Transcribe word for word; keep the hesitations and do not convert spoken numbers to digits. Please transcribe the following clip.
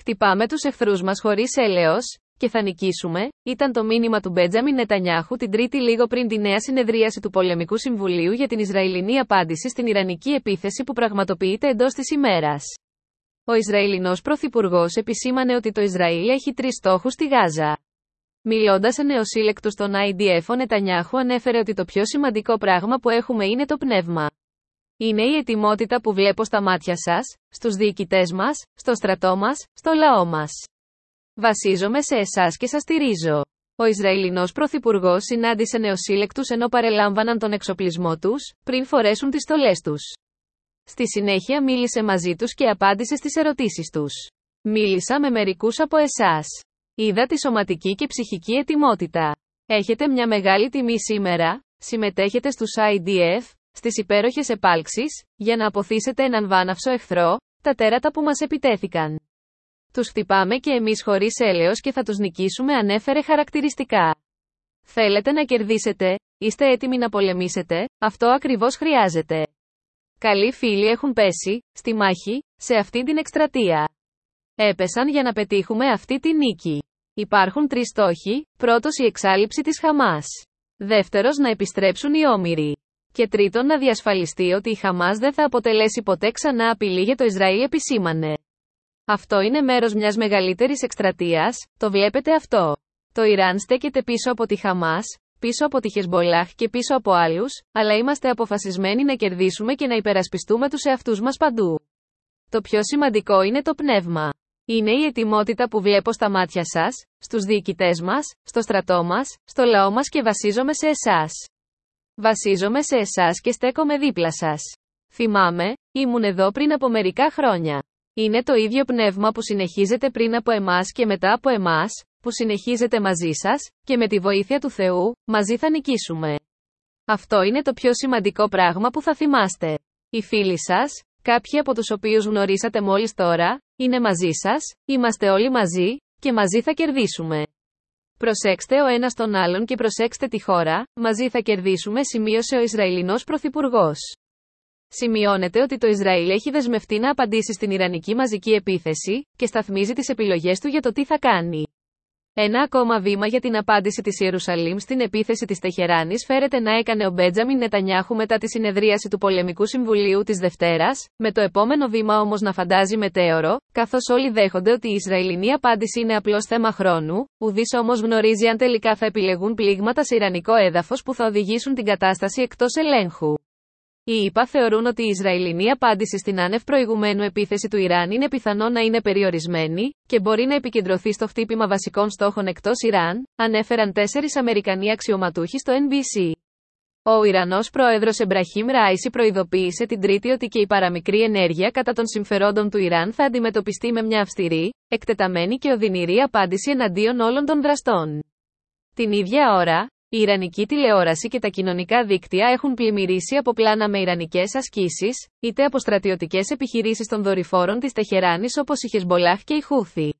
Χτυπάμε τους εχθρούς μας χωρίς έλεος, και θα νικήσουμε, ήταν το μήνυμα του Μπέντζαμιν Νετανιάχου την Τρίτη λίγο πριν τη νέα συνεδρίαση του Πολεμικού Συμβουλίου για την Ισραηλινή απάντηση στην Ιρανική επίθεση που πραγματοποιείται εντός της ημέρας. Ο Ισραηλινός Πρωθυπουργός επισήμανε ότι το Ισραήλ έχει τρεις στόχους στη Γάζα. Μιλώντας σε νεοσύλλεκτους στον άι ντι εφ, ο Νετανιάχου ανέφερε ότι το πιο σημαντικό πράγμα που έχουμε είναι το πνεύμα. Είναι η ετοιμότητα που βλέπω στα μάτια σας, στους διοικητές μας, στο στρατό μας, στο λαό μας. Βασίζομαι σε εσάς και σας στηρίζω. Ο Ισραηλινός Πρωθυπουργός συνάντησε νεοσύλλεκτους ενώ παρελάμβαναν τον εξοπλισμό τους, πριν φορέσουν τις στολές τους. Στη συνέχεια μίλησε μαζί τους και απάντησε στις ερωτήσεις τους. Μίλησα με μερικούς από εσάς. Είδα τη σωματική και ψυχική ετοιμότητα. Έχετε μια μεγάλη τιμή σήμερα, συμμετέχετε στους άι ντι εφ, στις υπέροχες επάλξεις, για να αποθήσετε έναν βάναυσο εχθρό, τα τέρατα που μας επιτέθηκαν. Τους χτυπάμε και εμείς χωρίς έλεος και θα τους νικήσουμε, ανέφερε χαρακτηριστικά. Θέλετε να κερδίσετε, είστε έτοιμοι να πολεμήσετε, αυτό ακριβώς χρειάζεται. Καλοί φίλοι έχουν πέσει, στη μάχη, σε αυτή την εκστρατεία. Έπεσαν για να πετύχουμε αυτή τη νίκη. Υπάρχουν τρεις στόχοι, πρώτος η εξάλειψη της Χαμάς. Δεύτερος να επιστρέψουν οι όμηροι. Και τρίτον να διασφαλιστεί ότι η Χαμάς δεν θα αποτελέσει ποτέ ξανά απειλή για το Ισραήλ, επισήμανε. Αυτό είναι μέρος μιας μεγαλύτερης εκστρατείας, το βλέπετε αυτό. Το Ιράν στέκεται πίσω από τη Χαμάς, πίσω από τη Χεσμπολάχ και πίσω από άλλους, αλλά είμαστε αποφασισμένοι να κερδίσουμε και να υπερασπιστούμε τους εαυτούς μας παντού. Το πιο σημαντικό είναι το πνεύμα. Είναι η ετοιμότητα που βλέπω στα μάτια σας, στους διοικητές μας, στο στρατό μας, στο λαό μας και βασίζομαι σε εσάς. Βασίζομαι σε εσάς και στέκομαι δίπλα σας. Θυμάμαι, ήμουν εδώ πριν από μερικά χρόνια. Είναι το ίδιο πνεύμα που συνεχίζεται πριν από εμάς και μετά από εμάς, που συνεχίζεται μαζί σας, και με τη βοήθεια του Θεού, μαζί θα νικήσουμε. Αυτό είναι το πιο σημαντικό πράγμα που θα θυμάστε. Οι φίλοι σας, κάποιοι από τους οποίους γνωρίσατε μόλις τώρα, είναι μαζί σας, είμαστε όλοι μαζί, και μαζί θα κερδίσουμε. Προσέξτε ο ένας τον άλλον και προσέξτε τη χώρα, μαζί θα κερδίσουμε, σημείωσε ο Ισραηλινός Πρωθυπουργός. Σημειώνεται ότι το Ισραήλ έχει δεσμευτεί να απαντήσει στην Ιρανική μαζική επίθεση, και σταθμίζει τις επιλογές του για το τι θα κάνει. Ένα ακόμα βήμα για την απάντηση της Ιερουσαλήμ στην επίθεση της Τεχεράνης φέρεται να έκανε ο Μπέντζαμιν Νετανιάχου μετά τη συνεδρίαση του Πολεμικού Συμβουλίου της Δευτέρας, με το επόμενο βήμα όμως να φαντάζει μετέωρο, καθώς όλοι δέχονται ότι η Ισραηλινή απάντηση είναι απλώς θέμα χρόνου, ουδής όμως γνωρίζει αν τελικά θα επιλεγούν πλήγματα σε ιρανικό έδαφος που θα οδηγήσουν την κατάσταση εκτός ελέγχου. Οι ΗΠΑ θεωρούν ότι η Ισραηλινή απάντηση στην άνευ προηγουμένου επίθεση του Ιράν είναι πιθανό να είναι περιορισμένη, και μπορεί να επικεντρωθεί στο χτύπημα βασικών στόχων εκτός Ιράν, ανέφεραν τέσσερις Αμερικανοί αξιωματούχοι στο εν μπι σι. Ο Ιρανός πρόεδρος Εμπραχίμ Ράισι προειδοποίησε την Τρίτη ότι και η παραμικρή ενέργεια κατά των συμφερόντων του Ιράν θα αντιμετωπιστεί με μια αυστηρή, εκτεταμένη και οδυνηρή απάντηση εναντίον όλων των δραστών. Την ίδια ώρα, η Ιρανική τηλεόραση και τα κοινωνικά δίκτυα έχουν πλημμυρίσει από πλάνα με ιρανικές ασκήσεις, είτε από στρατιωτικές επιχειρήσεις των δορυφόρων της Τεχεράνης όπως η Χεσμπολάχ και η Χούθη.